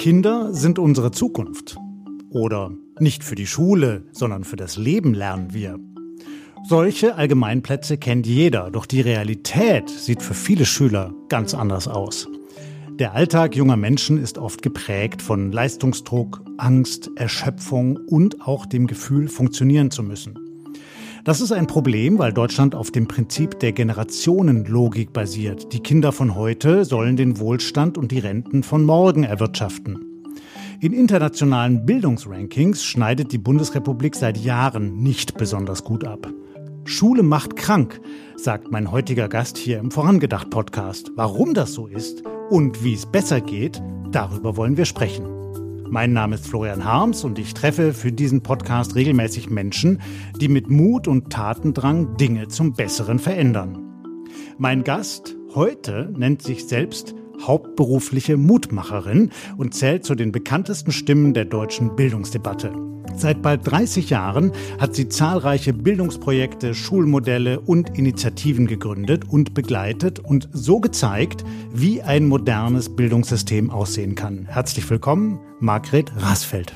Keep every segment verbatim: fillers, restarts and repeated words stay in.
Kinder sind unsere Zukunft. Oder nicht für die Schule, sondern für das Leben lernen wir. Solche Allgemeinplätze kennt jeder, doch die Realität sieht für viele Schüler ganz anders aus. Der Alltag junger Menschen ist oft geprägt von Leistungsdruck, Angst, Erschöpfung und auch dem Gefühl, funktionieren zu müssen. Das ist ein Problem, weil Deutschland auf dem Prinzip der Generationenlogik basiert. Die Kinder von heute sollen den Wohlstand und die Renten von morgen erwirtschaften. In internationalen Bildungsrankings schneidet die Bundesrepublik seit Jahren nicht besonders gut ab. Schule macht krank, sagt mein heutiger Gast hier im Vorangedacht-Podcast. Warum das so ist und wie es besser geht, darüber wollen wir sprechen. Mein Name ist Florian Harms und ich treffe für diesen Podcast regelmäßig Menschen, die mit Mut und Tatendrang Dinge zum Besseren verändern. Mein Gast heute nennt sich selbst hauptberufliche Mutmacherin und zählt zu den bekanntesten Stimmen der deutschen Bildungsdebatte. Seit bald dreißig Jahren hat sie zahlreiche Bildungsprojekte, Schulmodelle und Initiativen gegründet und begleitet und so gezeigt, wie ein modernes Bildungssystem aussehen kann. Herzlich willkommen, Margret Rasfeld.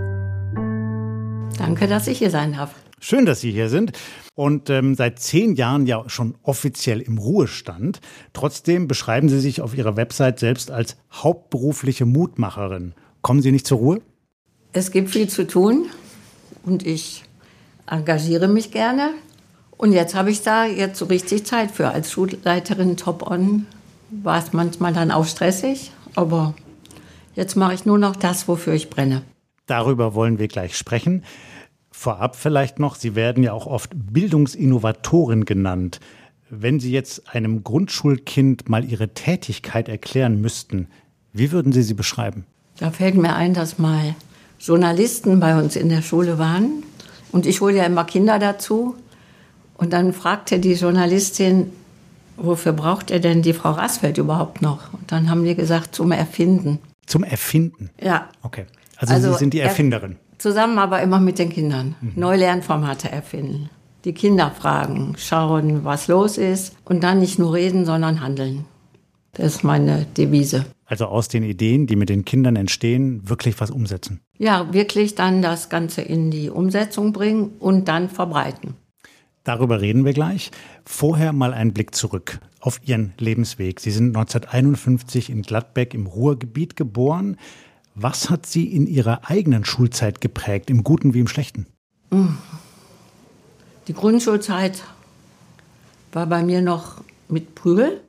Danke, dass ich hier sein darf. Schön, dass Sie hier sind und ähm, seit zehn Jahren ja schon offiziell im Ruhestand. Trotzdem beschreiben Sie sich auf Ihrer Website selbst als hauptberufliche Mutmacherin. Kommen Sie nicht zur Ruhe? Es gibt viel zu tun und ich engagiere mich gerne. Und jetzt habe ich da jetzt so richtig Zeit für. Als Schulleiterin Top-On war es manchmal dann auch stressig, aber jetzt mache ich nur noch das, wofür ich brenne. Darüber wollen wir gleich sprechen. Vorab vielleicht noch, Sie werden ja auch oft Bildungsinnovatorin genannt. Wenn Sie jetzt einem Grundschulkind mal Ihre Tätigkeit erklären müssten, wie würden Sie sie beschreiben? Da fällt mir ein, dass mal Journalisten bei uns in der Schule waren und ich hole ja immer Kinder dazu. Und dann fragte die Journalistin, wofür braucht ihr denn die Frau Rasfeld überhaupt noch? Und dann haben die gesagt, zum Erfinden. Zum Erfinden? Ja. Okay, also, also Sie sind die Erfinderin. Zusammen aber immer mit den Kindern. Mhm. Neue Lernformate erfinden. Die Kinder fragen, schauen, was los ist. Und dann nicht nur reden, sondern handeln. Das ist meine Devise. Also aus den Ideen, die mit den Kindern entstehen, wirklich was umsetzen. Ja, wirklich dann das Ganze in die Umsetzung bringen und dann verbreiten. Darüber reden wir gleich. Vorher mal einen Blick zurück auf Ihren Lebensweg. Sie sind neunzehnhunderteinundfünfzig in Gladbeck im Ruhrgebiet geboren. Was hat Sie in Ihrer eigenen Schulzeit geprägt, im Guten wie im Schlechten? Die Grundschulzeit war bei mir noch mit Prügel.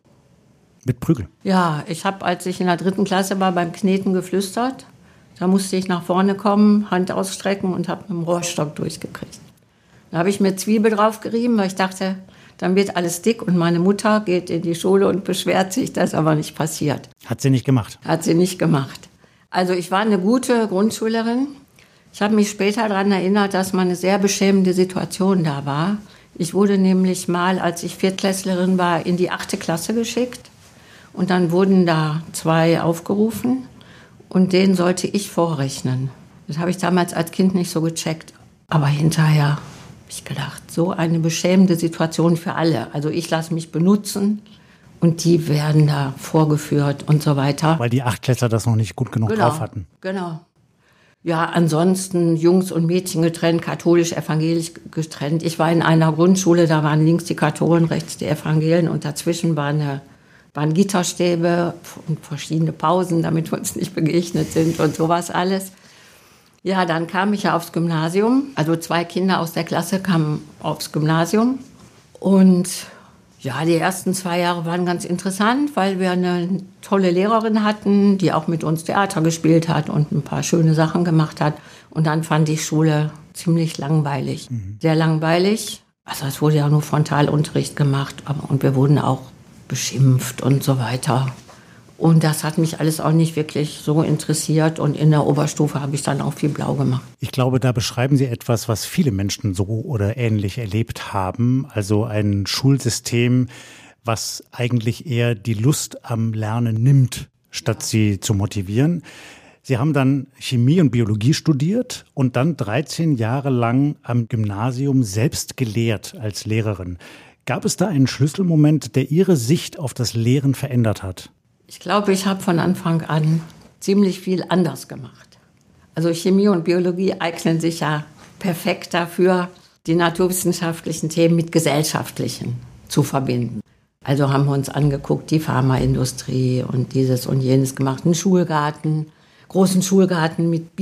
Mit Prügel? Ja, ich habe, als ich in der dritten Klasse war, beim Kneten geflüstert. Da musste ich nach vorne kommen, Hand ausstrecken und habe mit dem Rohrstock durchgekriegt. Da habe ich mir Zwiebel draufgerieben, weil ich dachte, dann wird alles dick und meine Mutter geht in die Schule und beschwert sich, das ist aber nicht passiert. Hat sie nicht gemacht? Hat sie nicht gemacht. Also ich war eine gute Grundschülerin. Ich habe mich später daran erinnert, dass mal eine sehr beschämende Situation da war. Ich wurde nämlich mal, als ich Viertklässlerin war, in die achte Klasse geschickt. Und dann wurden da zwei aufgerufen und denen sollte ich vorrechnen. Das habe ich damals als Kind nicht so gecheckt. Aber hinterher habe ich gedacht, so eine beschämende Situation für alle. Also ich lasse mich benutzen. Und die werden da vorgeführt und so weiter. Weil die Achtklässler das noch nicht gut genug genau, drauf hatten. Genau. Ja, ansonsten Jungs und Mädchen getrennt, katholisch, evangelisch getrennt. Ich war in einer Grundschule, da waren links die Katholen, rechts die Evangelien und dazwischen waren, eine, waren Gitterstäbe und verschiedene Pausen, damit wir uns nicht begegnet sind und sowas alles. Ja, dann kam ich ja aufs Gymnasium. Also zwei Kinder aus der Klasse kamen aufs Gymnasium und ja, die ersten zwei Jahre waren ganz interessant, weil wir eine tolle Lehrerin hatten, die auch mit uns Theater gespielt hat und ein paar schöne Sachen gemacht hat. Und dann fand ich Schule ziemlich langweilig, mhm. sehr langweilig. Also es wurde ja nur Frontalunterricht gemacht, aber und wir wurden auch beschimpft und so weiter. Und das hat mich alles auch nicht wirklich so interessiert. Und in der Oberstufe habe ich dann auch viel blau gemacht. Ich glaube, da beschreiben Sie etwas, was viele Menschen so oder ähnlich erlebt haben. Also ein Schulsystem, was eigentlich eher die Lust am Lernen nimmt, statt sie zu motivieren. Sie haben dann Chemie und Biologie studiert und dann dreizehn Jahre lang am Gymnasium selbst gelehrt als Lehrerin. Gab es da einen Schlüsselmoment, der Ihre Sicht auf das Lehren verändert hat? Ich glaube, ich habe von Anfang an ziemlich viel anders gemacht. Also Chemie und Biologie eignen sich ja perfekt dafür, die naturwissenschaftlichen Themen mit gesellschaftlichen zu verbinden. Also haben wir uns angeguckt, die Pharmaindustrie und dieses und jenes gemacht, einen Schulgarten, großen Schulgarten mit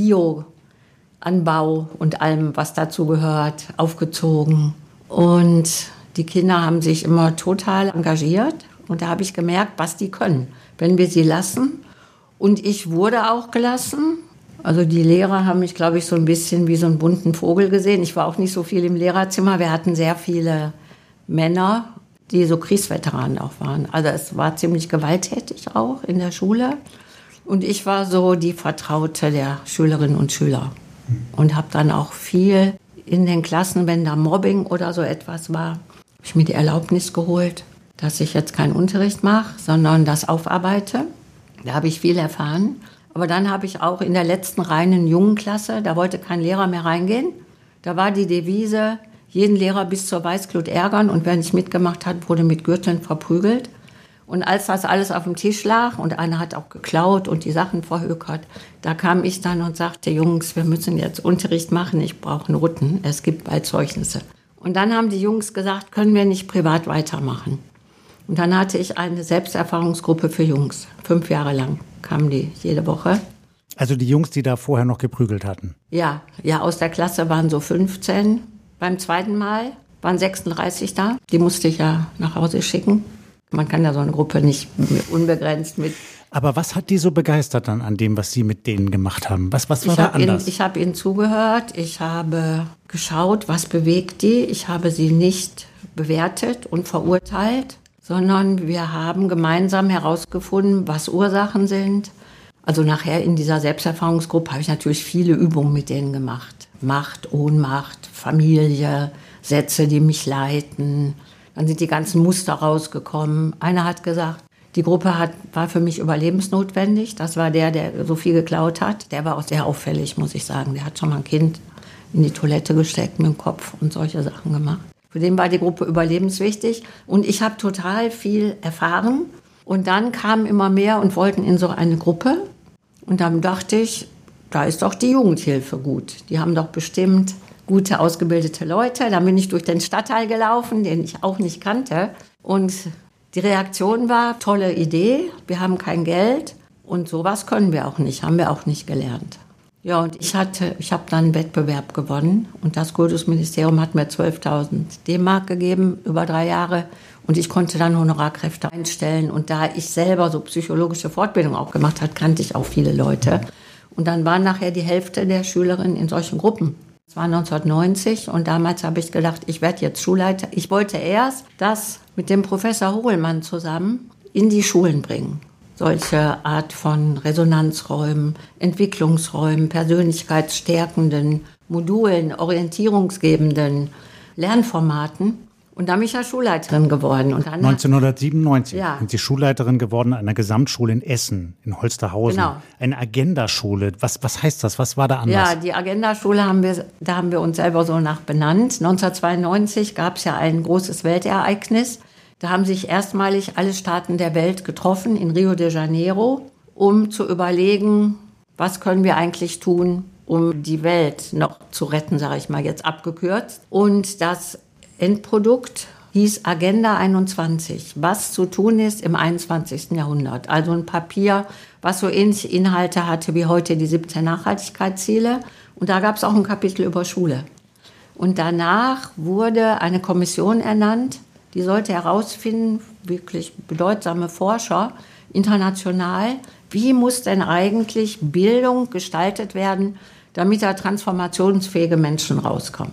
Bioanbau und allem, was dazu gehört, aufgezogen. Und die Kinder haben sich immer total engagiert und da habe ich gemerkt, was die können, wenn wir sie lassen. Und ich wurde auch gelassen. Also die Lehrer haben mich, glaube ich, so ein bisschen wie so einen bunten Vogel gesehen. Ich war auch nicht so viel im Lehrerzimmer. Wir hatten sehr viele Männer, die so Kriegsveteranen auch waren. Also es war ziemlich gewalttätig auch in der Schule. Und ich war so die Vertraute der Schülerinnen und Schüler. Und habe dann auch viel in den Klassen, wenn da Mobbing oder so etwas war, habe ich mir die Erlaubnis geholt, dass ich jetzt keinen Unterricht mache, sondern das aufarbeite. Da habe ich viel erfahren. Aber dann habe ich auch in der letzten reinen jungen Klasse, da wollte kein Lehrer mehr reingehen. Da war die Devise, jeden Lehrer bis zur Weißglut ärgern und wer nicht mitgemacht hat, wurde mit Gürteln verprügelt. Und als das alles auf dem Tisch lag und einer hat auch geklaut und die Sachen verhökert, da kam ich dann und sagte, Jungs, wir müssen jetzt Unterricht machen, ich brauche Noten, es gibt bald Zeugnisse. Und dann haben die Jungs gesagt, können wir nicht privat weitermachen. Und dann hatte ich eine Selbsterfahrungsgruppe für Jungs, fünf Jahre lang kamen die jede Woche. Also die Jungs, die da vorher noch geprügelt hatten? Ja, ja, aus der Klasse waren so fünfzehn. Beim zweiten Mal waren sechsunddreißig da. Die musste ich ja nach Hause schicken. Man kann ja so eine Gruppe nicht unbegrenzt mit. Aber was hat die so begeistert dann an dem, was Sie mit denen gemacht haben? Was, was war ich da hab anders? Ihnen, ich habe ihnen zugehört. Ich habe geschaut, was bewegt die. Ich habe sie nicht bewertet und verurteilt, sondern wir haben gemeinsam herausgefunden, was Ursachen sind. Also nachher in dieser Selbsterfahrungsgruppe habe ich natürlich viele Übungen mit denen gemacht. Macht, Ohnmacht, Familie, Sätze, die mich leiten. Dann sind die ganzen Muster rausgekommen. Einer hat gesagt, die Gruppe hat, war für mich überlebensnotwendig. Das war der, der so viel geklaut hat. Der war auch sehr auffällig, muss ich sagen. Der hat schon mal ein Kind in die Toilette gesteckt mit dem Kopf und solche Sachen gemacht. Für den war die Gruppe überlebenswichtig. Und ich habe total viel erfahren. Und dann kamen immer mehr und wollten in so eine Gruppe. Und dann dachte ich, da ist doch die Jugendhilfe gut. Die haben doch bestimmt gute, ausgebildete Leute. Dann bin ich durch den Stadtteil gelaufen, den ich auch nicht kannte. Und die Reaktion war, tolle Idee, wir haben kein Geld. Und sowas können wir auch nicht, haben wir auch nicht gelernt. Ja, und ich hatte, ich habe dann einen Wettbewerb gewonnen. Und das Kultusministerium hat mir zwölftausend D-Mark gegeben über drei Jahre. Und ich konnte dann Honorarkräfte einstellen. Und da ich selber so psychologische Fortbildung auch gemacht habe, kannte ich auch viele Leute. Und dann waren nachher die Hälfte der Schülerinnen in solchen Gruppen. Das war neunzehnhundertneunzig und damals habe ich gedacht, ich werde jetzt Schulleiter. Ich wollte erst das mit dem Professor Hohlmann zusammen in die Schulen bringen. Solche Art von Resonanzräumen, Entwicklungsräumen, persönlichkeitsstärkenden Modulen, orientierungsgebenden Lernformaten. Und da bin ich ja Schulleiterin geworden. Und dann neunzehnhundertsiebenundneunzig ja. sind Sie Schulleiterin geworden einer Gesamtschule in Essen, in Holsterhausen. Genau. Eine Agendaschule. Was, was heißt das? Was war da anders? Ja, die Agendaschule haben wir, da haben wir uns selber so nach benannt. neunzehnhundertzweiundneunzig gab es ja ein großes Weltereignis. Da haben sich erstmalig alle Staaten der Welt getroffen in Rio de Janeiro, um zu überlegen, was können wir eigentlich tun, um die Welt noch zu retten, sage ich mal jetzt abgekürzt. Und das Endprodukt hieß Agenda einundzwanzig, was zu tun ist im einundzwanzigsten Jahrhundert. Also ein Papier, was so ähnliche Inhalte hatte wie heute die siebzehn Nachhaltigkeitsziele. Und da gab es auch ein Kapitel über Schule. Und danach wurde eine Kommission ernannt, die sollte herausfinden, wirklich bedeutsame Forscher international, wie muss denn eigentlich Bildung gestaltet werden, damit da transformationsfähige Menschen rauskommen.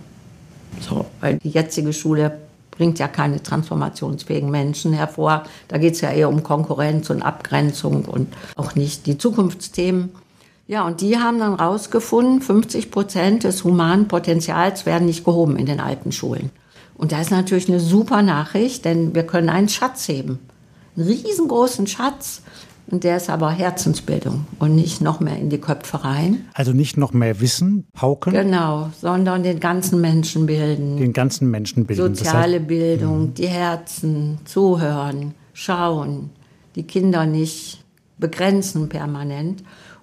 So, weil die jetzige Schule bringt ja keine transformationsfähigen Menschen hervor. Da geht es ja eher um Konkurrenz und Abgrenzung und auch nicht die Zukunftsthemen. Ja, und die haben dann rausgefunden, fünfzig Prozent des humanen Potenzials werden nicht gehoben in den alten Schulen. Und das ist natürlich eine super Nachricht, denn wir können einen Schatz heben. Einen riesengroßen Schatz. Und der ist aber Herzensbildung und nicht noch mehr in die Köpfe rein. Also nicht noch mehr Wissen, pauken? Genau, sondern den ganzen Menschen bilden. Den ganzen Menschen bilden. Soziale das heißt, Bildung, mh. die Herzen, zuhören, schauen, die Kinder nicht begrenzen permanent.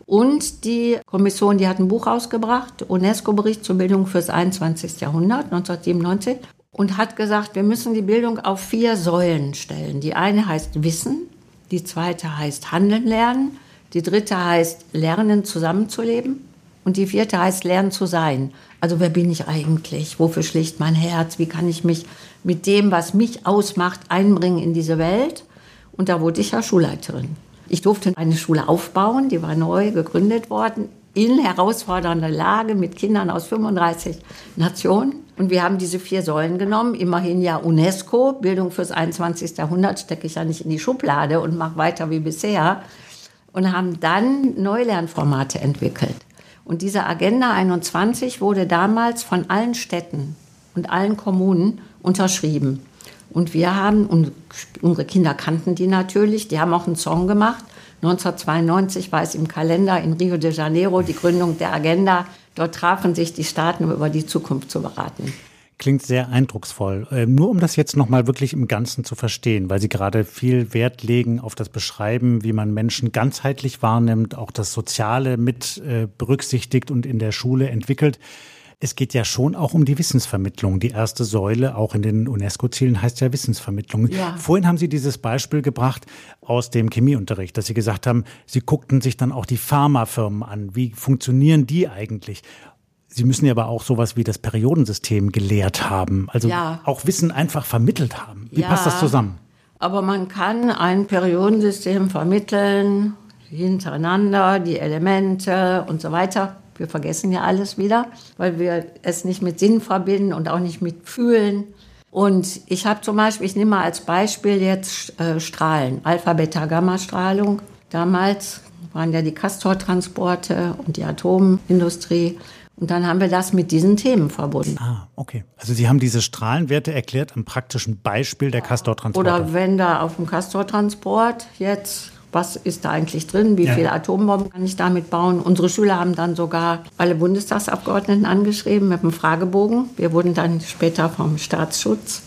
Und die Kommission, die hat ein Buch rausgebracht, UNESCO-Bericht zur Bildung fürs einundzwanzigste Jahrhundert, neunzehnhundertsiebenundneunzig, und hat gesagt, wir müssen die Bildung auf vier Säulen stellen. Die eine heißt Wissen, die zweite heißt Handeln lernen, die dritte heißt Lernen zusammenzuleben und die vierte heißt Lernen zu sein. Also wer bin ich eigentlich? Wofür schlägt mein Herz? Wie kann ich mich mit dem, was mich ausmacht, einbringen in diese Welt? Und da wurde ich ja Schulleiterin. Ich durfte eine Schule aufbauen, die war neu gegründet worden, in herausfordernder Lage mit Kindern aus fünfunddreißig Nationen. Und wir haben diese vier Säulen genommen, immerhin ja UNESCO, Bildung fürs einundzwanzigste Jahrhundert, stecke ich ja nicht in die Schublade und mache weiter wie bisher. Und haben dann Neulernformate entwickelt. Und diese Agenda einundzwanzig wurde damals von allen Städten und allen Kommunen unterschrieben. Und wir haben, und unsere Kinder kannten die natürlich, die haben auch einen Song gemacht. neunzehnhundertzweiundneunzig war es im Kalender in Rio de Janeiro, die Gründung der Agenda. Dort trafen sich die Staaten, um über die Zukunft zu beraten. Klingt sehr eindrucksvoll. Ähm, nur um das jetzt nochmal wirklich im Ganzen zu verstehen, weil Sie gerade viel Wert legen auf das Beschreiben, wie man Menschen ganzheitlich wahrnimmt, auch das Soziale mit äh, berücksichtigt und in der Schule entwickelt. Es geht ja schon auch um die Wissensvermittlung. Die erste Säule, auch in den UNESCO-Zielen, heißt ja Wissensvermittlung. Ja. Vorhin haben Sie dieses Beispiel gebracht aus dem Chemieunterricht, dass Sie gesagt haben, Sie guckten sich dann auch die Pharmafirmen an. Wie funktionieren die eigentlich? Sie müssen ja aber auch sowas wie das Periodensystem gelehrt haben, also ja. auch Wissen einfach vermittelt haben. Wie ja, passt das zusammen? Aber man kann ein Periodensystem vermitteln, hintereinander, die Elemente und so weiter. Wir vergessen ja alles wieder, weil wir es nicht mit Sinn verbinden und auch nicht mit Fühlen. Und ich habe zum Beispiel, ich nehme mal als Beispiel jetzt äh, Strahlen, Alpha-Beta-Gamma-Strahlung. Damals waren ja die Castor-Transporte und die Atomindustrie. Und dann haben wir das mit diesen Themen verbunden. Ah, okay. Also Sie haben diese Strahlenwerte erklärt am praktischen Beispiel der Castor-Transporte. Oder wenn da auf dem Castor-Transport jetzt, was ist da eigentlich drin, wie ja. viele Atombomben kann ich damit bauen? Unsere Schüler haben dann sogar alle Bundestagsabgeordneten angeschrieben mit einem Fragebogen. Wir wurden dann später vom Staatsschutz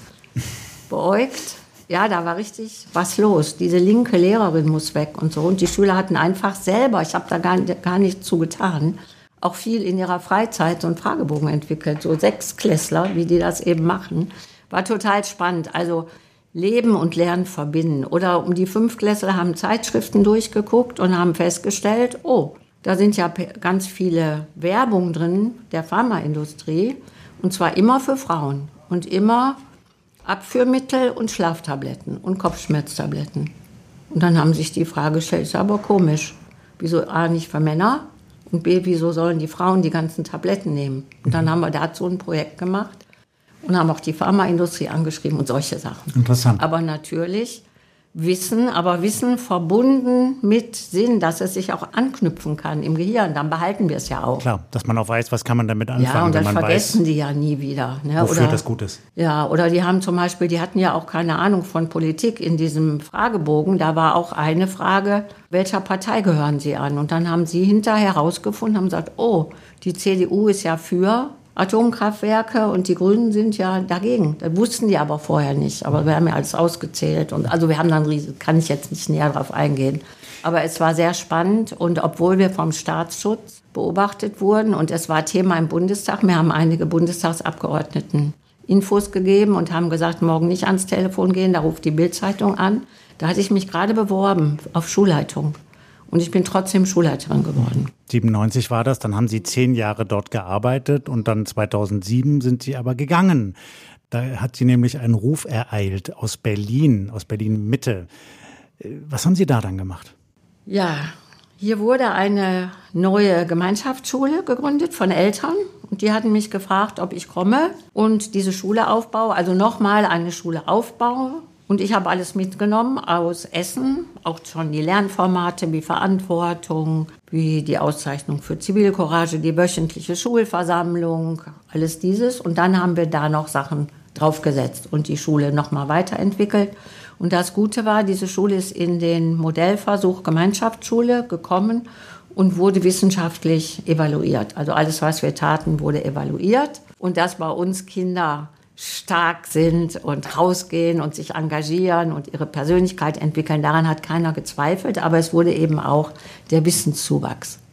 beäugt. Ja, da war richtig was los. Diese linke Lehrerin muss weg und so. Und die Schüler hatten einfach selber, ich habe da gar, gar nichts zu getan, auch viel in ihrer Freizeit so einen Fragebogen entwickelt, so Sechsklässler, wie die das eben machen. War total spannend. Also Leben und Lernen verbinden. Oder um die Fünftklässler haben Zeitschriften durchgeguckt und haben festgestellt, oh, da sind ja ganz viele Werbung drin der Pharmaindustrie. Und zwar immer für Frauen. Und immer Abführmittel und Schlaftabletten und Kopfschmerztabletten. Und dann haben sich die Frage gestellt, ist aber komisch. Wieso A, nicht für Männer? Und B, wieso sollen die Frauen die ganzen Tabletten nehmen? Und dann haben wir dazu ein Projekt gemacht und haben auch die Pharmaindustrie angeschrieben und solche Sachen. Interessant. Aber natürlich Wissen, aber Wissen verbunden mit Sinn, dass es sich auch anknüpfen kann im Gehirn. Dann behalten wir es ja auch. Klar, dass man auch weiß, was kann man damit anfangen, ja, und das wenn man vergessen weiß, die ja nie wieder. Ne? Wofür oder, das gut ist. Ja, oder die haben zum Beispiel, die hatten ja auch keine Ahnung von Politik in diesem Fragebogen. Da war auch eine Frage, welcher Partei gehören sie an? Und dann haben sie hinterher herausgefunden, haben gesagt, oh, die C D U ist ja für Atomkraftwerke und die Grünen sind ja dagegen. Das wussten die aber vorher nicht. Aber wir haben ja alles ausgezählt. Und also wir haben dann, kann ich jetzt nicht näher drauf eingehen. Aber es war sehr spannend. Und obwohl wir vom Staatsschutz beobachtet wurden und es war Thema im Bundestag, mir haben einige Bundestagsabgeordneten Infos gegeben und haben gesagt, morgen nicht ans Telefon gehen, da ruft die Bild-Zeitung an. Da hatte ich mich gerade beworben auf Schulleitung. Und ich bin trotzdem Schulleiterin geworden. siebenundneunzig war das, dann haben Sie zehn Jahre dort gearbeitet und dann zweitausendsieben sind Sie aber gegangen. Da hat Sie nämlich einen Ruf ereilt aus Berlin, aus Berlin-Mitte. Was haben Sie da dann gemacht? Ja, hier wurde eine neue Gemeinschaftsschule gegründet von Eltern. Und die hatten mich gefragt, ob ich komme und diese Schule aufbaue, also nochmal eine Schule aufbaue. Und ich habe alles mitgenommen aus Essen, auch schon die Lernformate wie Verantwortung, wie die Auszeichnung für Zivilcourage, die wöchentliche Schulversammlung, alles dieses. Und dann haben wir da noch Sachen draufgesetzt und die Schule nochmal weiterentwickelt. Und das Gute war, diese Schule ist in den Modellversuch Gemeinschaftsschule gekommen und wurde wissenschaftlich evaluiert. Also alles, was wir taten, wurde evaluiert. Und dass bei uns Kinder stark sind und rausgehen und sich engagieren und ihre Persönlichkeit entwickeln. Daran hat keiner gezweifelt, aber es wurde eben auch der Wissenszuwachs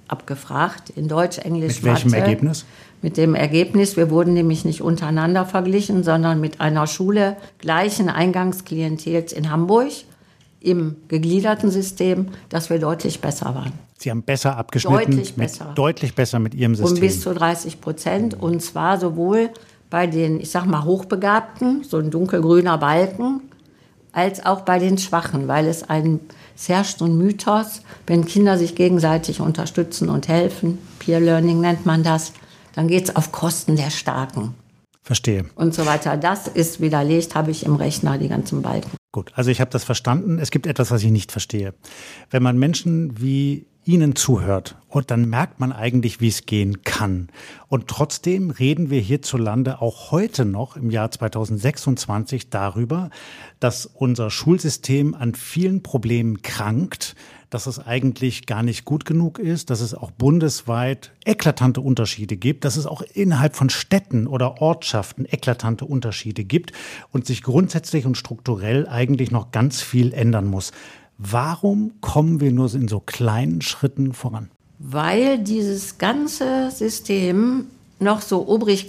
abgefragt, in Deutsch, Englisch, Mit welchem Mathe. Ergebnis? Mit dem Ergebnis, wir wurden nämlich nicht untereinander verglichen, sondern mit einer Schule gleichen Eingangsklientels in Hamburg im gegliederten System, dass wir deutlich besser waren. Sie haben besser abgeschnitten, Deutlich mit, besser. deutlich besser mit Ihrem System. Um bis zu dreißig Prozent. Und zwar sowohl bei den, ich sag mal, Hochbegabten, so ein dunkelgrüner Balken, als auch bei den Schwachen, weil es ein, es herrscht so ein Mythos, wenn Kinder sich gegenseitig unterstützen und helfen, Peer Learning nennt man das, dann geht es auf Kosten der Starken. Verstehe. Und so weiter. Das ist widerlegt, habe ich im Rechner, die ganzen Balken. Gut, also ich habe das verstanden. Es gibt etwas, was ich nicht verstehe. Wenn man Menschen wie Ihnen zuhört, und dann merkt man eigentlich, wie es gehen kann. Und trotzdem reden wir hierzulande auch heute noch im Jahr zweitausendsechsundzwanzig darüber, dass unser Schulsystem an vielen Problemen krankt, dass es eigentlich gar nicht gut genug ist, dass es auch bundesweit eklatante Unterschiede gibt, dass es auch innerhalb von Städten oder Ortschaften eklatante Unterschiede gibt und sich grundsätzlich und strukturell eigentlich noch ganz viel ändern muss. Warum kommen wir nur in so kleinen Schritten voran? Weil dieses ganze System noch so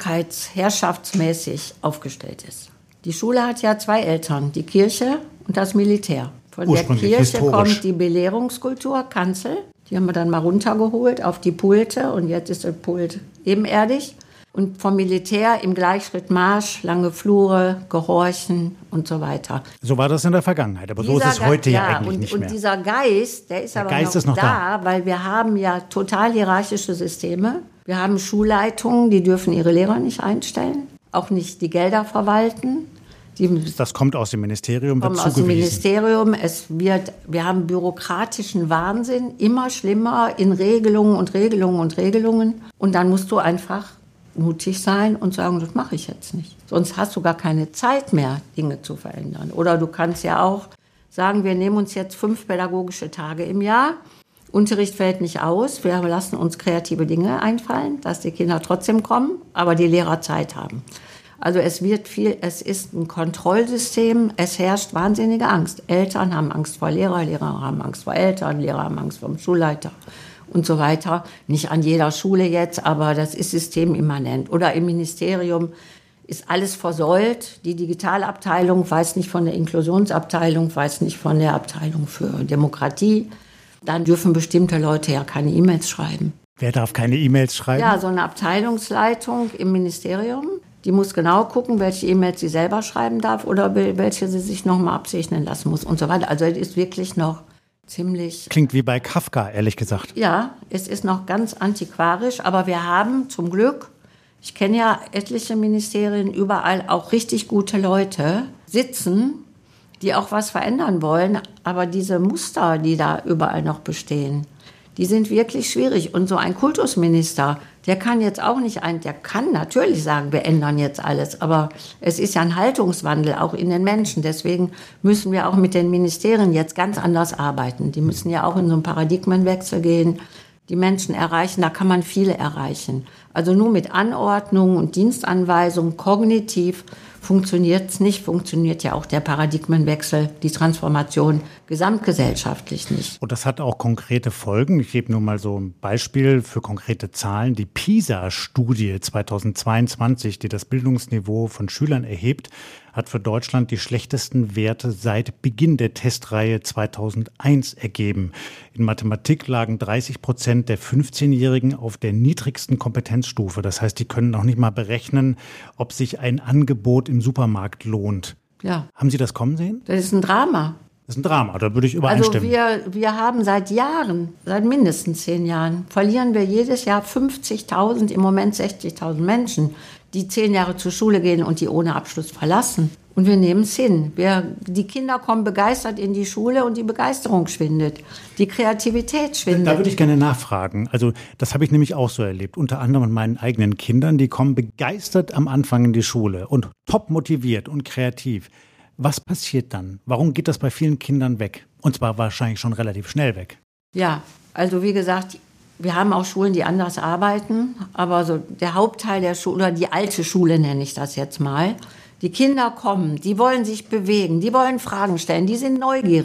obrigkeitsherrschaftsmäßig aufgestellt ist. Die Schule hat ja zwei Eltern, die Kirche und das Militär. Von der Kirche historisch. Kommt die Belehrungskultur, Kanzel. Die haben wir dann mal runtergeholt auf die Pulte und jetzt ist das Pult ebenerdig. Und vom Militär im Gleichschritt Marsch, lange Flure, Gehorchen und so weiter. So war das in der Vergangenheit, aber dieser so ist es heute ja, ja eigentlich und, nicht und mehr. Und dieser Geist, der ist der aber Geist noch, ist noch da, da, weil wir haben ja total hierarchische Systeme. Wir haben Schulleitungen, die dürfen ihre Lehrer nicht einstellen, auch nicht die Gelder verwalten. Die das kommt aus dem Ministerium, wird zugewiesen. Aus dem Ministerium. Es wird, wir haben bürokratischen Wahnsinn, immer schlimmer in Regelungen und Regelungen und Regelungen. Und dann musst du einfach mutig sein und sagen, das mache ich jetzt nicht. Sonst hast du gar keine Zeit mehr, Dinge zu verändern. Oder du kannst ja auch sagen, wir nehmen uns jetzt fünf pädagogische Tage im Jahr. Unterricht fällt nicht aus. Wir lassen uns kreative Dinge einfallen, dass die Kinder trotzdem kommen, aber die Lehrer Zeit haben. Also es wird viel, es ist ein Kontrollsystem, es herrscht wahnsinnige Angst. Eltern haben Angst vor Lehrer, Lehrer haben Angst vor Eltern, Lehrer haben Angst vor dem Schulleiter und so weiter. Nicht an jeder Schule jetzt, aber das ist systemimmanent. Oder im Ministerium ist alles versäult. Die Digitalabteilung weiß nicht von der Inklusionsabteilung, weiß nicht von der Abteilung für Demokratie. Dann dürfen bestimmte Leute ja keine E-Mails schreiben. Wer darf keine E-Mails schreiben? Ja, so eine Abteilungsleitung im Ministerium. Die muss genau gucken, welche E-Mails sie selber schreiben darf oder welche sie sich nochmal absegnen lassen muss und so weiter. Also es ist wirklich noch ziemlich... Klingt wie bei Kafka, ehrlich gesagt. Ja, es ist noch ganz antiquarisch, aber wir haben zum Glück, ich kenne ja etliche Ministerien, überall auch richtig gute Leute sitzen, die auch was verändern wollen. Aber diese Muster, die da überall noch bestehen, die sind wirklich schwierig. Und so ein Kultusminister, der kann jetzt auch nicht ein, der kann natürlich sagen, wir ändern jetzt alles. Aber es ist ja ein Haltungswandel auch in den Menschen. Deswegen müssen wir auch mit den Ministerien jetzt ganz anders arbeiten. Die müssen ja auch in so einen Paradigmenwechsel gehen, die Menschen erreichen. Da kann man viele erreichen. Also nur mit Anordnung und Dienstanweisung, kognitiv funktioniert es nicht, funktioniert ja auch der Paradigmenwechsel, die Transformation gesamtgesellschaftlich nicht. Und das hat auch konkrete Folgen. Ich gebe nur mal so ein Beispiel für konkrete Zahlen. Die PISA-Studie zweitausendzweiundzwanzig, die das Bildungsniveau von Schülern erhebt, hat für Deutschland die schlechtesten Werte seit Beginn der Testreihe zweitausendeins ergeben. In Mathematik lagen dreißig Prozent der fünfzehnjährigen auf der niedrigsten Kompetenzstufe. Das heißt, die können noch nicht mal berechnen, ob sich ein Angebot im Supermarkt lohnt. Ja. Haben Sie das kommen sehen? Das ist ein Drama. Das ist ein Drama, da würde ich übereinstimmen. Also wir, wir haben seit Jahren, seit mindestens zehn Jahren, verlieren wir jedes Jahr fünfzigtausend, im Moment sechzigtausend Menschen, die zehn Jahre zur Schule gehen und die ohne Abschluss verlassen. Und wir nehmen es hin. Wir, die Kinder kommen begeistert in die Schule und die Begeisterung schwindet. Die Kreativität schwindet. Da würde ich gerne nachfragen. Also das habe ich nämlich auch so erlebt. Unter anderem mit meinen eigenen Kindern. Die kommen begeistert am Anfang in die Schule und top motiviert und kreativ. Was passiert dann? Warum geht das bei vielen Kindern weg? Und zwar wahrscheinlich schon relativ schnell weg. Ja, also wie gesagt, wir haben auch Schulen, die anders arbeiten. Aber so der Hauptteil der Schule, oder die alte Schule nenne ich das jetzt mal. Die Kinder kommen, die wollen sich bewegen, die wollen Fragen stellen, die sind neugierig.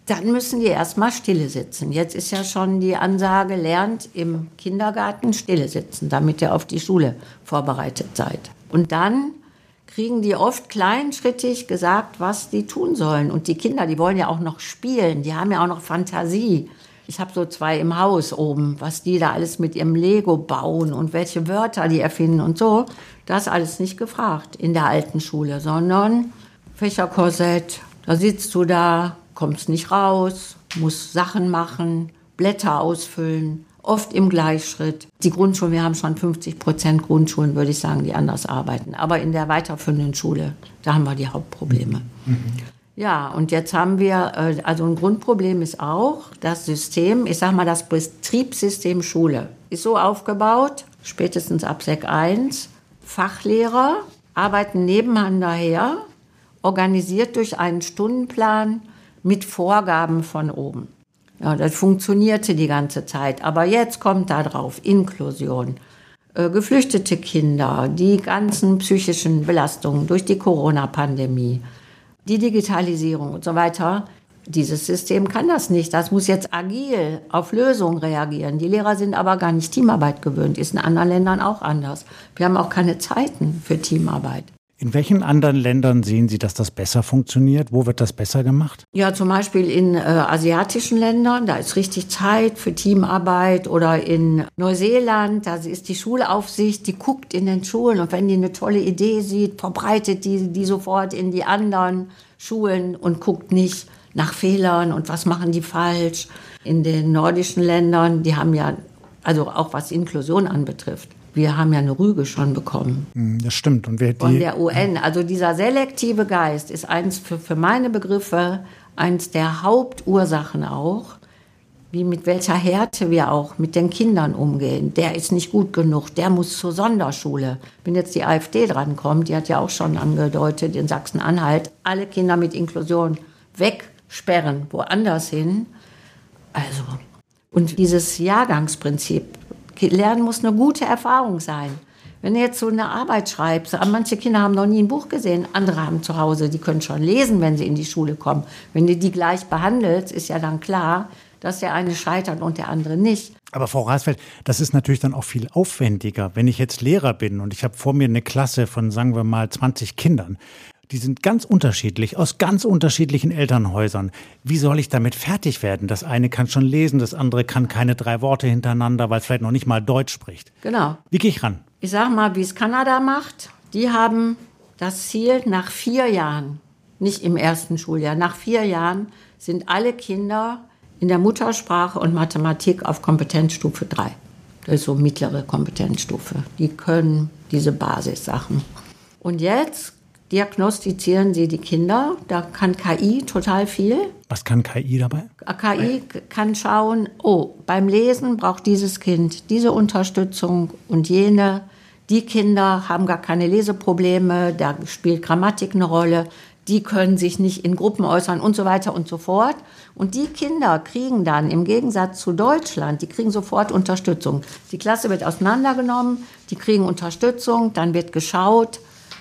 Dann müssen die erstmal stille sitzen. Jetzt ist ja schon die Ansage, lernt im Kindergarten stille sitzen, damit ihr auf die Schule vorbereitet seid. Und dann kriegen die oft kleinschrittig gesagt, was die tun sollen. Und die Kinder, die wollen ja auch noch spielen, die haben ja auch noch Fantasie. Ich habe so zwei im Haus oben, was die da alles mit ihrem Lego bauen und welche Wörter die erfinden und so. Das ist alles nicht gefragt in der alten Schule, sondern Fächerkorsett, da sitzt du da, kommst nicht raus, musst Sachen machen, Blätter ausfüllen, oft im Gleichschritt. Die Grundschulen, wir haben schon fünfzig Prozent Grundschulen, würde ich sagen, die anders arbeiten. Aber in der weiterführenden Schule, da haben wir die Hauptprobleme. Mhm. Ja, und jetzt haben wir, also ein Grundproblem ist auch, das System, ich sage mal, das Betriebssystem Schule ist so aufgebaut, spätestens ab Sek eins, Fachlehrer arbeiten nebeneinander her, organisiert durch einen Stundenplan mit Vorgaben von oben. Ja, das funktionierte die ganze Zeit, aber jetzt kommt da drauf Inklusion, äh, geflüchtete Kinder, die ganzen psychischen Belastungen durch die Corona-Pandemie, die Digitalisierung und so weiter. Dieses System kann das nicht. Das muss jetzt agil auf Lösungen reagieren. Die Lehrer sind aber gar nicht Teamarbeit gewöhnt. Ist in anderen Ländern auch anders. Wir haben auch keine Zeiten für Teamarbeit. In welchen anderen Ländern sehen Sie, dass das besser funktioniert? Wo wird das besser gemacht? Ja, zum Beispiel in äh, asiatischen Ländern, da ist richtig Zeit für Teamarbeit. Oder in Neuseeland, da ist die Schulaufsicht, die guckt in den Schulen. Und wenn die eine tolle Idee sieht, verbreitet die die sofort in die anderen Schulen und guckt nicht nach Fehlern und was machen die falsch. In den nordischen Ländern, die haben ja, also auch was Inklusion anbetrifft, wir haben ja eine Rüge schon bekommen. Das stimmt. Und wer die von der U N. Also dieser selektive Geist ist eins für, für meine Begriffe eins der Hauptursachen auch, wie mit welcher Härte wir auch mit den Kindern umgehen. Der ist nicht gut genug, der muss zur Sonderschule. Wenn jetzt die AfD drankommt, die hat ja auch schon angedeutet, in Sachsen-Anhalt, alle Kinder mit Inklusion wegsperren, woanders hin. Also, und dieses Jahrgangsprinzip, Lernen muss eine gute Erfahrung sein. Wenn du jetzt so eine Arbeit schreibst, manche Kinder haben noch nie ein Buch gesehen, andere haben zu Hause, die können schon lesen, wenn sie in die Schule kommen. Wenn du die gleich behandelst, ist ja dann klar, dass der eine scheitert und der andere nicht. Aber Frau Rasfeld, das ist natürlich dann auch viel aufwendiger. Wenn ich jetzt Lehrer bin und ich habe vor mir eine Klasse von, sagen wir mal, zwanzig Kindern, die sind ganz unterschiedlich, aus ganz unterschiedlichen Elternhäusern. Wie soll ich damit fertig werden? Das eine kann schon lesen, das andere kann keine drei Worte hintereinander, weil es vielleicht noch nicht mal Deutsch spricht. Genau. Wie gehe ich ran? Ich sage mal, wie es Kanada macht. Die haben das Ziel, nach vier Jahren, nicht im ersten Schuljahr, nach vier Jahren sind alle Kinder in der Muttersprache und Mathematik auf Kompetenzstufe drei. Das ist so mittlere Kompetenzstufe. Die können diese Basissachen. Und jetzt diagnostizieren sie die Kinder. Da kann K I total viel. Was kann K I dabei? K I kann schauen, oh, beim Lesen braucht dieses Kind diese Unterstützung und jene. Die Kinder haben gar keine Leseprobleme, da spielt Grammatik eine Rolle. Die können sich nicht in Gruppen äußern und so weiter und so fort. Und die Kinder kriegen dann im Gegensatz zu Deutschland, die kriegen sofort Unterstützung. Die Klasse wird auseinandergenommen, die kriegen Unterstützung, dann wird geschaut,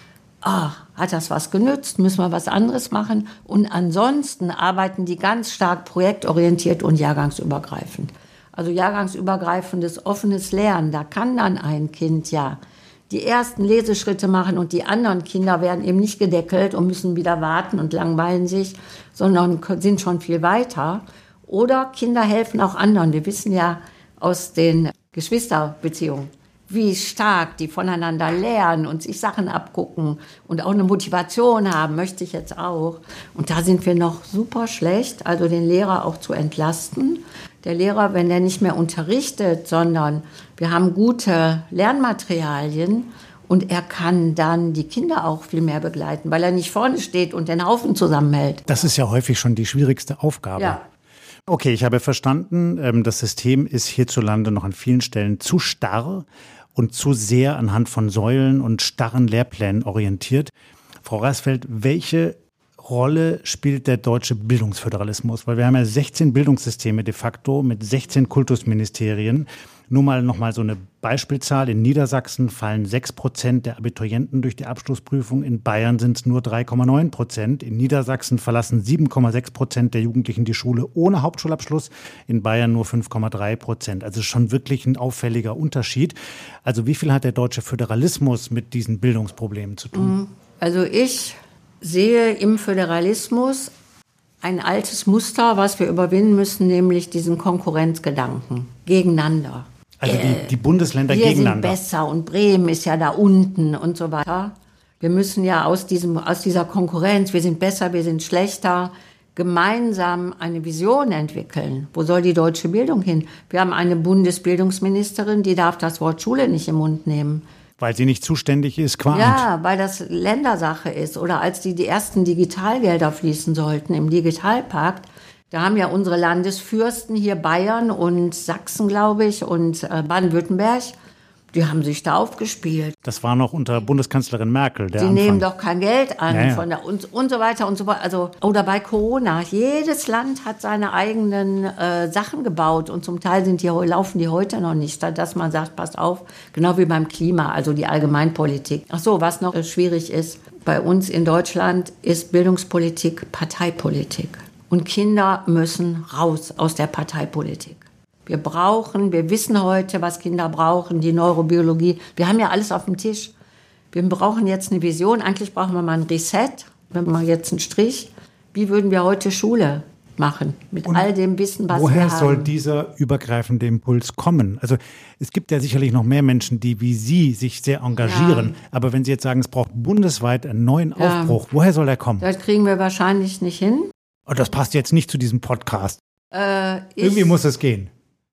ah, hat das was genützt, müssen wir was anderes machen. Und ansonsten arbeiten die ganz stark projektorientiert und jahrgangsübergreifend. Also jahrgangsübergreifendes offenes Lernen, da kann dann ein Kind ja die ersten Leseschritte machen und die anderen Kinder werden eben nicht gedeckelt und müssen wieder warten und langweilen sich, sondern sind schon viel weiter. Oder Kinder helfen auch anderen. Wir wissen ja aus den Geschwisterbeziehungen, wie stark die voneinander lernen und sich Sachen abgucken und auch eine Motivation haben, möchte ich jetzt auch. Und da sind wir noch super schlecht, also den Lehrer auch zu entlasten. Der Lehrer, wenn der nicht mehr unterrichtet, sondern wir haben gute Lernmaterialien und er kann dann die Kinder auch viel mehr begleiten, weil er nicht vorne steht und den Haufen zusammenhält. Das ist ja häufig schon die schwierigste Aufgabe. Ja. Okay, ich habe verstanden, das System ist hierzulande noch an vielen Stellen zu starr und zu sehr anhand von Säulen und starren Lehrplänen orientiert. Frau Rasfeld, welche Rolle spielt der deutsche Bildungsföderalismus? Weil wir haben ja sechzehn Bildungssysteme de facto mit sechzehn Kultusministerien. Nur mal noch mal so eine Beispielzahl. In Niedersachsen fallen sechs Prozent der Abiturienten durch die Abschlussprüfung. In Bayern sind es nur drei Komma neun Prozent. In Niedersachsen verlassen sieben Komma sechs Prozent der Jugendlichen die Schule ohne Hauptschulabschluss. In Bayern nur fünf Komma drei Prozent. Also schon wirklich ein auffälliger Unterschied. Also wie viel hat der deutsche Föderalismus mit diesen Bildungsproblemen zu tun? Also ich sehe im Föderalismus ein altes Muster, was wir überwinden müssen, nämlich diesen Konkurrenzgedanken gegeneinander. Also die, die Bundesländer wir gegeneinander. Wir sind besser und Bremen ist ja da unten und so weiter. Wir müssen ja aus, diesem, aus dieser Konkurrenz, wir sind besser, wir sind schlechter, gemeinsam eine Vision entwickeln. Wo soll die deutsche Bildung hin? Wir haben eine Bundesbildungsministerin, die darf das Wort Schule nicht im Mund nehmen. Weil sie nicht zuständig ist qua Amt. Ja, weil das Ländersache ist. Oder als die, die ersten Digitalgelder fließen sollten im Digitalpakt, da haben ja unsere Landesfürsten hier Bayern und Sachsen, glaube ich, und äh, Baden-Württemberg, die haben sich da aufgespielt. Das war noch unter Bundeskanzlerin Merkel, der Die Anfang. nehmen doch kein Geld an Ja, ja. von der, und, und so weiter und so weiter. Also, oder bei Corona. Jedes Land hat seine eigenen äh, Sachen gebaut und zum Teil sind die, laufen die heute noch nicht. Dass man sagt, passt auf, genau wie beim Klima, also die Allgemeinpolitik. Ach so, was noch äh, schwierig ist, bei uns in Deutschland ist Bildungspolitik Parteipolitik. Und Kinder müssen raus aus der Parteipolitik. Wir brauchen, wir wissen heute, was Kinder brauchen, die Neurobiologie. Wir haben ja alles auf dem Tisch. Wir brauchen jetzt eine Vision. Eigentlich brauchen wir mal ein Reset. Wenn wir jetzt einen Strich. Wie würden wir heute Schule machen? Mit Und all dem Wissen, was wir haben. Woher soll dieser übergreifende Impuls kommen? Also es gibt ja sicherlich noch mehr Menschen, die wie Sie sich sehr engagieren. Ja. Aber wenn Sie jetzt sagen, es braucht bundesweit einen neuen ja. Aufbruch, woher soll der kommen? Das kriegen wir wahrscheinlich nicht hin. Und das passt jetzt nicht zu diesem Podcast. Äh, ich, Irgendwie muss es gehen.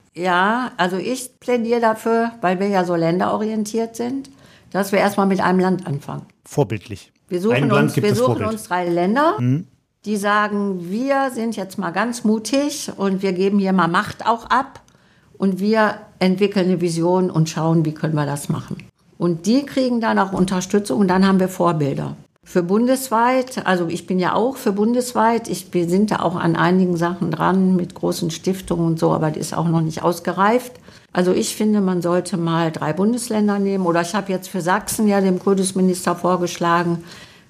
Ja, also ich plädiere dafür, weil wir ja so länderorientiert sind, dass wir erstmal mit einem Land anfangen. Vorbildlich. Wir suchen, uns, wir suchen uns drei Länder, mhm. die sagen, wir sind jetzt mal ganz mutig und wir geben hier mal Macht auch ab und wir entwickeln eine Vision und schauen, wie können wir das machen. Und die kriegen dann auch Unterstützung und dann haben wir Vorbilder. Für bundesweit, also ich bin ja auch für bundesweit, ich, wir sind da auch an einigen Sachen dran mit großen Stiftungen und so, aber die ist auch noch nicht ausgereift. Also ich finde, man sollte mal drei Bundesländer nehmen oder ich habe jetzt für Sachsen ja dem Kultusminister vorgeschlagen,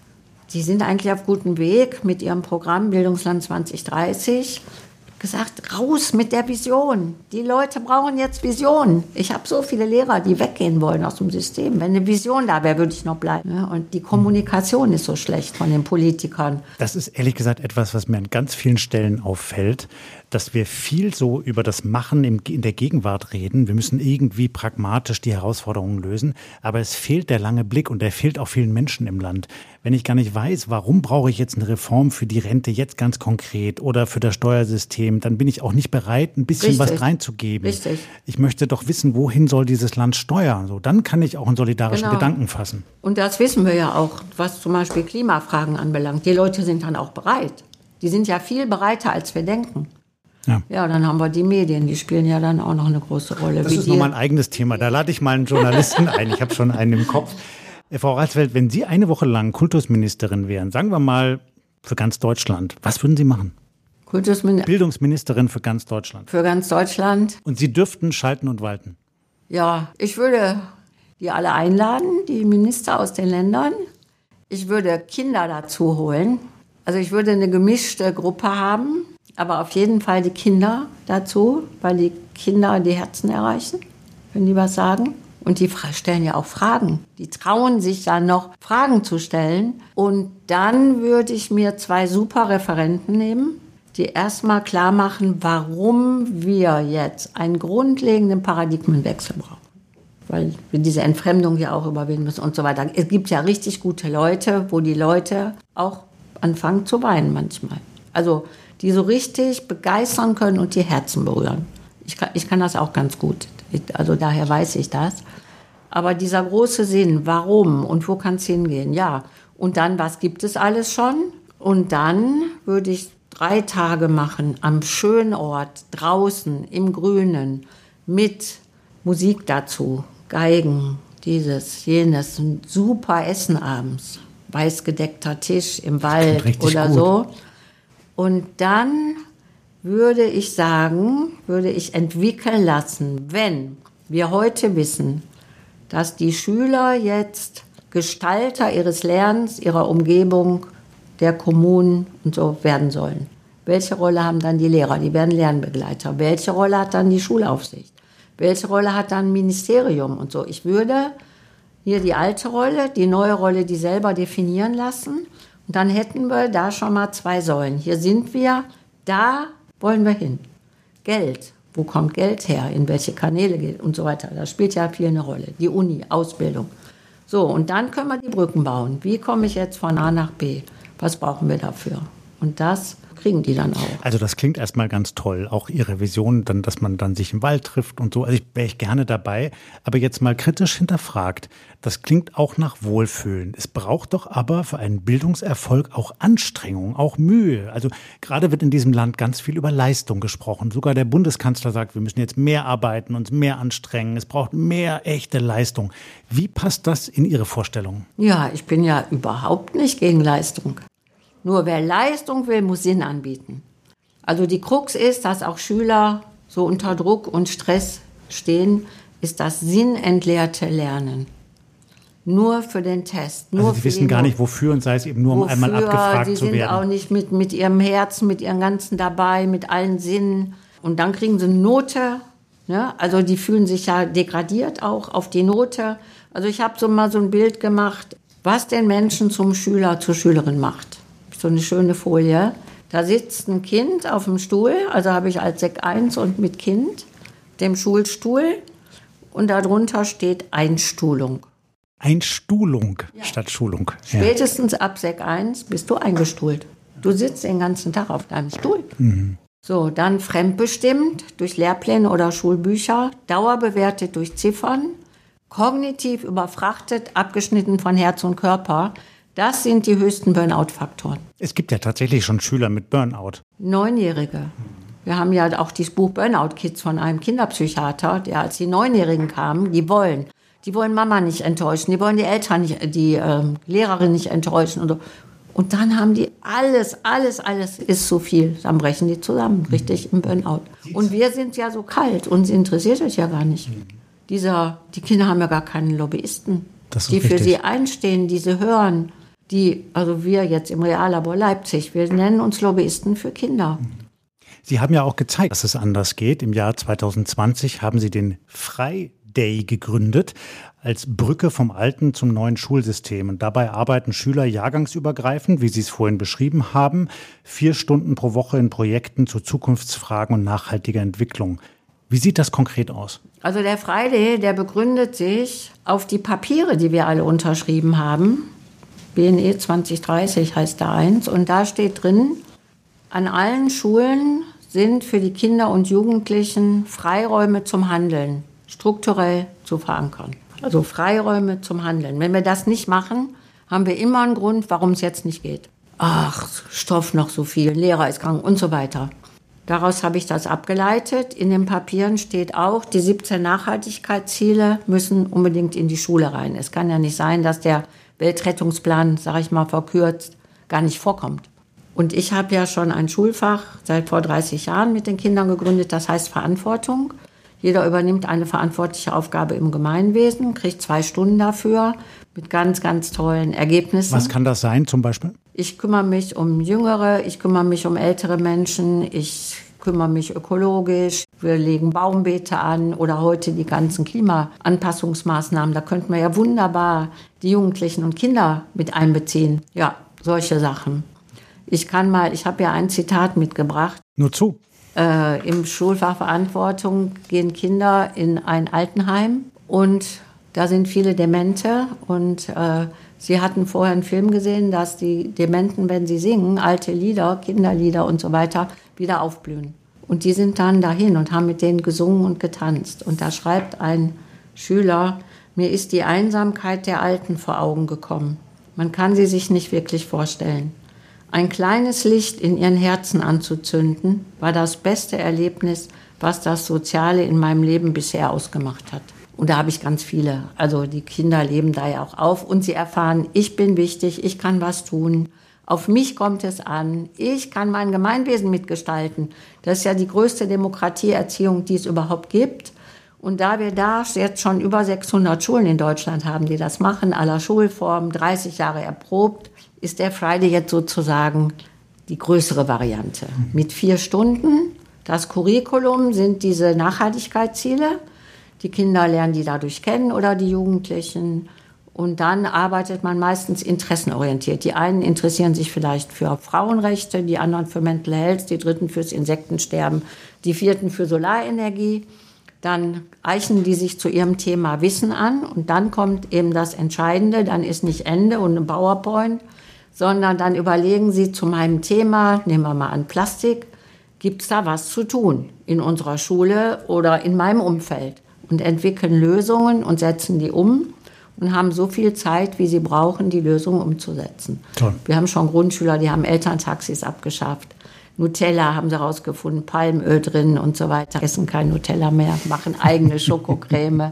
die sind eigentlich auf gutem Weg mit ihrem Programm Bildungsland zwanzig dreißig. Gesagt, raus mit der Vision. Die Leute brauchen jetzt Vision. Ich habe so viele Lehrer, die weggehen wollen aus dem System. Wenn eine Vision da wäre, würde ich noch bleiben. Und die Kommunikation ist so schlecht von den Politikern. Das ist ehrlich gesagt etwas, was mir an ganz vielen Stellen auffällt, dass wir viel so über das Machen in der Gegenwart reden. Wir müssen irgendwie pragmatisch die Herausforderungen lösen. Aber es fehlt der lange Blick und der fehlt auch vielen Menschen im Land. Wenn ich gar nicht weiß, warum brauche ich jetzt eine Reform für die Rente jetzt ganz konkret oder für das Steuersystem, dann bin ich auch nicht bereit, ein bisschen Richtig. was reinzugeben. Richtig. Ich möchte doch wissen, wohin soll dieses Land steuern. So, dann kann ich auch einen solidarischen Genau. Gedanken fassen. Und das wissen wir ja auch, was zum Beispiel Klimafragen anbelangt. Die Leute sind dann auch bereit. Die sind ja viel bereiter, als wir denken. Ja. ja, dann haben wir die Medien, die spielen ja dann auch noch eine große Rolle. Das ist nochmal ein eigenes Thema. Da lade ich mal einen Journalisten ein. Ich habe schon einen im Kopf. Frau Ratsfeld, wenn Sie eine Woche lang Kultusministerin wären, sagen wir mal für ganz Deutschland, was würden Sie machen? Kultusmin- Bildungsministerin für ganz Deutschland. Für ganz Deutschland. Und Sie dürften schalten und walten. Ja, ich würde die alle einladen, die Minister aus den Ländern. Ich würde Kinder dazu holen. Also ich würde eine gemischte Gruppe haben, aber auf jeden Fall die Kinder dazu, weil die Kinder die Herzen erreichen, wenn die was sagen. Und die stellen ja auch Fragen. Die trauen sich dann noch, Fragen zu stellen. Und dann würde ich mir zwei super Referenten nehmen, die erstmal klar machen, warum wir jetzt einen grundlegenden Paradigmenwechsel brauchen. Weil wir diese Entfremdung ja auch überwinden müssen und so weiter. Es gibt ja richtig gute Leute, wo die Leute auch anfangen zu weinen manchmal. Also die so richtig begeistern können und die Herzen berühren. Ich kann, ich kann das auch ganz gut. Also daher weiß ich das. Aber dieser große Sinn, warum und wo kann es hingehen? Ja, und dann, was gibt es alles schon? Und dann würde ich drei Tage machen am schönen Ort, draußen, im Grünen, mit Musik dazu, Geigen, dieses, jenes, ein super Essen abends. weiß gedeckter Tisch im Wald oder gut. so. Und dann würde ich sagen, würde ich entwickeln lassen, wenn wir heute wissen, dass die Schüler jetzt Gestalter ihres Lernens, ihrer Umgebung, der Kommunen und so werden sollen. Welche Rolle haben dann die Lehrer? Die werden Lernbegleiter. Welche Rolle hat dann die Schulaufsicht? Welche Rolle hat dann ein Ministerium und so? Ich würde hier die alte Rolle, die neue Rolle, die selber definieren lassen. Und dann hätten wir da schon mal zwei Säulen. Hier sind wir, da wollen wir hin. Geld. Wo kommt Geld her? In welche Kanäle geht und so weiter. Das spielt ja viel eine Rolle. Die Uni, Ausbildung. So, und dann können wir die Brücken bauen. Wie komme ich jetzt von A nach B? Was brauchen wir dafür? Und das kriegen die dann auch. Also das klingt erstmal ganz toll, auch Ihre Vision, dann, dass man dann sich im Wald trifft und so. Also ich wäre ich gerne dabei, aber jetzt mal kritisch hinterfragt. Das klingt auch nach Wohlfühlen. Es braucht doch aber für einen Bildungserfolg auch Anstrengung, auch Mühe. Also gerade wird in diesem Land ganz viel über Leistung gesprochen. Sogar der Bundeskanzler sagt, wir müssen jetzt mehr arbeiten, uns mehr anstrengen. Es braucht mehr echte Leistung. Wie passt das in Ihre Vorstellung? Ja, ich bin ja überhaupt nicht gegen Leistung. Nur wer Leistung will, muss Sinn anbieten. Also die Krux ist, dass auch Schüler so unter Druck und Stress stehen, ist das sinnentleerte Lernen. Nur für den Test. Nur also sie für wissen gar nicht, wofür und sei es eben nur, um wofür, einmal abgefragt die zu werden. sind auch nicht mit, mit ihrem Herzen, mit ihrem Ganzen dabei, mit allen Sinnen. Und dann kriegen sie eine Note. Ne? Also die fühlen sich ja degradiert auch auf die Note. Also ich habe so mal so ein Bild gemacht, was den Menschen zum Schüler, zur Schülerin macht. So eine schöne Folie. Da sitzt ein Kind auf dem Stuhl, also habe ich als Sek eins und mit Kind, dem Schulstuhl. Und darunter steht Einstuhlung. Einstuhlung ja. statt Schulung. Spätestens ja. ab Sek eins bist du eingestuhlt. Du sitzt den ganzen Tag auf deinem Stuhl. Mhm. So, dann fremdbestimmt durch Lehrpläne oder Schulbücher, dauerbewertet durch Ziffern, kognitiv überfrachtet, abgeschnitten von Herz und Körper. Das sind die höchsten Burnout-Faktoren. Es gibt ja tatsächlich schon Schüler mit Burnout. Neunjährige. Wir haben ja auch dieses Buch Burnout Kids von einem Kinderpsychiater, der als die Neunjährigen kamen, die wollen. Die wollen Mama nicht enttäuschen, die wollen die Eltern nicht, die ähm, Lehrerin nicht enttäuschen. Und, so. Und dann haben die alles, alles, alles ist zu viel. Dann brechen die zusammen, richtig im Burnout. Und wir sind ja so kalt, uns interessiert das ja gar nicht. Dieser, die Kinder haben ja gar keinen Lobbyisten, die richtig. für sie einstehen, die sie hören. Die, also wir jetzt im Reallabor Leipzig, wir nennen uns Lobbyisten für Kinder. Sie haben ja auch gezeigt, dass es anders geht. Im Jahr zwanzig zwanzig haben Sie den Friday gegründet als Brücke vom alten zum neuen Schulsystem. Und dabei arbeiten Schüler jahrgangsübergreifend, wie Sie es vorhin beschrieben haben, vier Stunden pro Woche in Projekten zu Zukunftsfragen und nachhaltiger Entwicklung. Wie sieht das konkret aus? Also der Friday, der begründet sich auf die Papiere, die wir alle unterschrieben haben. B N E zwanzig dreißig heißt da eins. Und da steht drin, an allen Schulen sind für die Kinder und Jugendlichen Freiräume zum Handeln strukturell zu verankern. Also Freiräume zum Handeln. Wenn wir das nicht machen, haben wir immer einen Grund, warum es jetzt nicht geht. Ach, Stoff noch so viel, Lehrer ist krank und so weiter. Daraus habe ich das abgeleitet. In den Papieren steht auch, die siebzehn Nachhaltigkeitsziele müssen unbedingt in die Schule rein. Es kann ja nicht sein, dass der Weltrettungsplan, sage ich mal verkürzt, gar nicht vorkommt. Und ich habe ja schon ein Schulfach seit vor dreißig Jahren mit den Kindern gegründet, das heißt Verantwortung. Jeder übernimmt eine verantwortliche Aufgabe im Gemeinwesen, kriegt zwei Stunden dafür mit ganz, ganz tollen Ergebnissen. Was kann das sein zum Beispiel? Ich kümmere mich um Jüngere, ich kümmere mich um ältere Menschen, ich kümmere mich ökologisch, wir legen Baumbeete an oder heute die ganzen Klimaanpassungsmaßnahmen. Da könnten wir ja wunderbar die Jugendlichen und Kinder mit einbeziehen. Ja, solche Sachen. Ich kann mal, ich habe ja ein Zitat mitgebracht. Nur zu. Äh, Im Schulfach Verantwortung gehen Kinder in ein Altenheim und da sind viele Demente und äh, sie hatten vorher einen Film gesehen, dass die Dementen, wenn sie singen, alte Lieder, Kinderlieder und so weiter, wieder aufblühen. Und die sind dann dahin und haben mit denen gesungen und getanzt. Und da schreibt ein Schüler, mir ist die Einsamkeit der Alten vor Augen gekommen. Man kann sie sich nicht wirklich vorstellen. Ein kleines Licht in ihren Herzen anzuzünden, war das beste Erlebnis, was das Soziale in meinem Leben bisher ausgemacht hat. Und da habe ich ganz viele. Also die Kinder leben da ja auch auf und sie erfahren, ich bin wichtig, ich kann was tun. Auf mich kommt es an. Ich kann mein Gemeinwesen mitgestalten. Das ist ja die größte Demokratieerziehung, die es überhaupt gibt. Und da wir da jetzt schon über sechshundert Schulen in Deutschland haben, die das machen, aller Schulformen, dreißig Jahre erprobt, ist der Friday jetzt sozusagen die größere Variante. Mit vier Stunden. Das Curriculum sind diese Nachhaltigkeitsziele. Die Kinder lernen die dadurch kennen oder die Jugendlichen. Und dann arbeitet man meistens interessenorientiert. Die einen interessieren sich vielleicht für Frauenrechte, die anderen für Mental Health, die dritten fürs Insektensterben, die vierten für Solarenergie. Dann eichen die sich zu ihrem Thema Wissen an und dann kommt eben das Entscheidende, dann ist nicht Ende und ein PowerPoint, sondern dann überlegen sie zu meinem Thema, nehmen wir mal an Plastik, gibt es da was zu tun in unserer Schule oder in meinem Umfeld und entwickeln Lösungen und setzen die um. Und haben so viel Zeit, wie sie brauchen, die Lösung umzusetzen. Toll. Wir haben schon Grundschüler, die haben Elterntaxis abgeschafft. Nutella haben sie rausgefunden, Palmöl drin und so weiter. Essen kein Nutella mehr, machen eigene Schokocreme.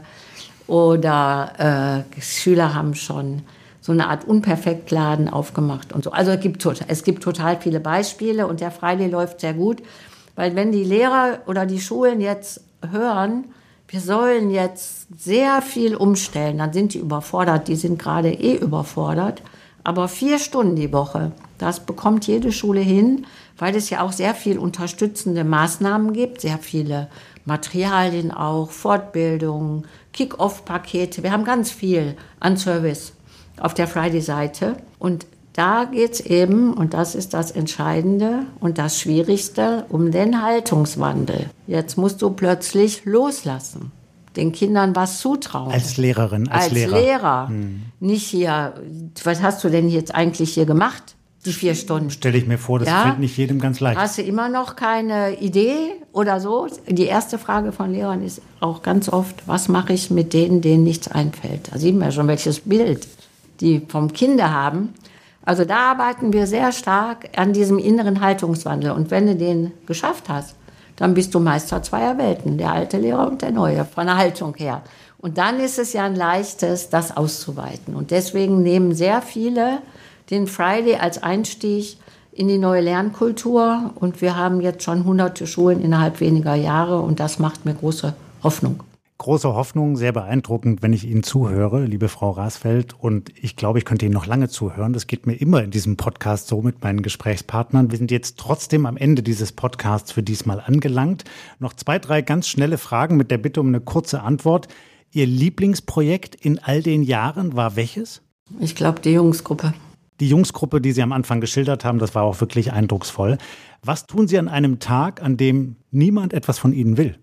Oder äh, Schüler haben schon so eine Art Unperfektladen aufgemacht und so. Also es gibt, total, es gibt total viele Beispiele und der Friday läuft sehr gut. Weil wenn die Lehrer oder die Schulen jetzt hören, wir sollen jetzt sehr viel umstellen, dann sind die überfordert, die sind gerade eh überfordert. Aber vier Stunden die Woche, das bekommt jede Schule hin, weil es ja auch sehr viel unterstützende Maßnahmen gibt, sehr viele Materialien auch, Fortbildungen, Kick-Off-Pakete. Wir haben ganz viel an Service auf der Friday-Seite. Und da geht es eben, und das ist das Entscheidende und das Schwierigste, um den Haltungswandel. Jetzt musst du plötzlich loslassen, den Kindern was zutrauen. Als Lehrerin, als, als Lehrer. Als Lehrer. Hm. Nicht hier, was hast du denn jetzt eigentlich hier gemacht, die vier Stunden? Stelle ich mir vor, das ja? fällt nicht jedem ganz leicht. Hast du immer noch keine Idee oder so? Die erste Frage von Lehrern ist auch ganz oft, was mache ich mit denen, denen nichts einfällt? Da sehen wir schon, welches Bild die vom Kinder haben. Also da arbeiten wir sehr stark an diesem inneren Haltungswandel. Und wenn du den geschafft hast, dann bist du Meister zweier Welten, der alte Lehrer und der neue, von der Haltung her. Und dann ist es ja ein leichtes, das auszuweiten. Und deswegen nehmen sehr viele den Friday als Einstieg in die neue Lernkultur. Und wir haben jetzt schon hunderte Schulen innerhalb weniger Jahre. Und das macht mir große Hoffnung. Große Hoffnung, sehr beeindruckend, wenn ich Ihnen zuhöre, liebe Frau Rasfeld. Und ich glaube, ich könnte Ihnen noch lange zuhören. Das geht mir immer in diesem Podcast so mit meinen Gesprächspartnern. Wir sind jetzt trotzdem am Ende dieses Podcasts für diesmal angelangt. Noch zwei, drei ganz schnelle Fragen mit der Bitte um eine kurze Antwort. Ihr Lieblingsprojekt in all den Jahren war welches? Ich glaube, die Jungsgruppe. Die Jungsgruppe, die Sie am Anfang geschildert haben, das war auch wirklich eindrucksvoll. Was tun Sie an einem Tag, an dem niemand etwas von Ihnen will?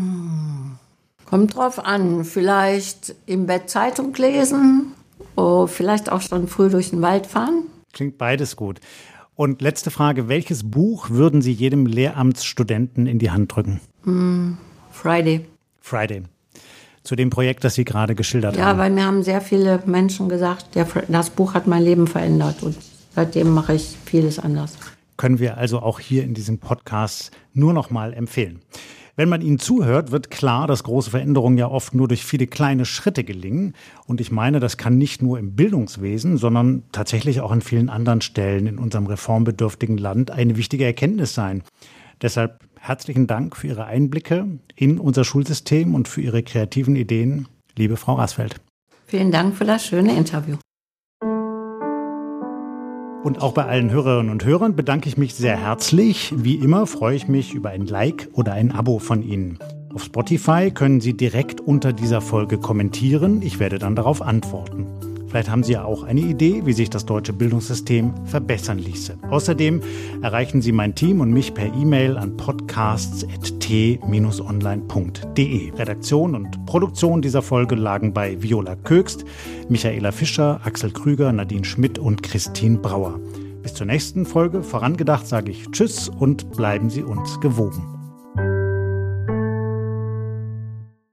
Mmh. Kommt drauf an, vielleicht im Bett Zeitung lesen, oh, vielleicht auch schon früh durch den Wald fahren. Klingt beides gut. Und letzte Frage, welches Buch würden Sie jedem Lehramtsstudenten in die Hand drücken? Mm, Friday. Friday. Zu dem Projekt, das Sie gerade geschildert ja, haben. Ja, weil mir haben sehr viele Menschen gesagt, der, das Buch hat mein Leben verändert und seitdem mache ich vieles anders. Können wir also auch hier in diesem Podcast nur noch mal empfehlen. Wenn man ihnen zuhört, wird klar, dass große Veränderungen ja oft nur durch viele kleine Schritte gelingen. Und ich meine, das kann nicht nur im Bildungswesen, sondern tatsächlich auch an vielen anderen Stellen in unserem reformbedürftigen Land eine wichtige Erkenntnis sein. Deshalb herzlichen Dank für Ihre Einblicke in unser Schulsystem und für Ihre kreativen Ideen, liebe Frau Rasfeld. Vielen Dank für das schöne Interview. Und auch bei allen Hörerinnen und Hörern bedanke ich mich sehr herzlich. Wie immer freue ich mich über ein Like oder ein Abo von Ihnen. Auf Spotify können Sie direkt unter dieser Folge kommentieren. Ich werde dann darauf antworten. Vielleicht haben Sie ja auch eine Idee, wie sich das deutsche Bildungssystem verbessern ließe. Außerdem erreichen Sie mein Team und mich per E-Mail an podcasts at t dash online punkt de. Redaktion und Produktion dieser Folge lagen bei Viola Kögst, Michaela Fischer, Axel Krüger, Nadine Schmidt und Christine Brauer. Bis zur nächsten Folge. Vorangedacht sage ich Tschüss und bleiben Sie uns gewogen.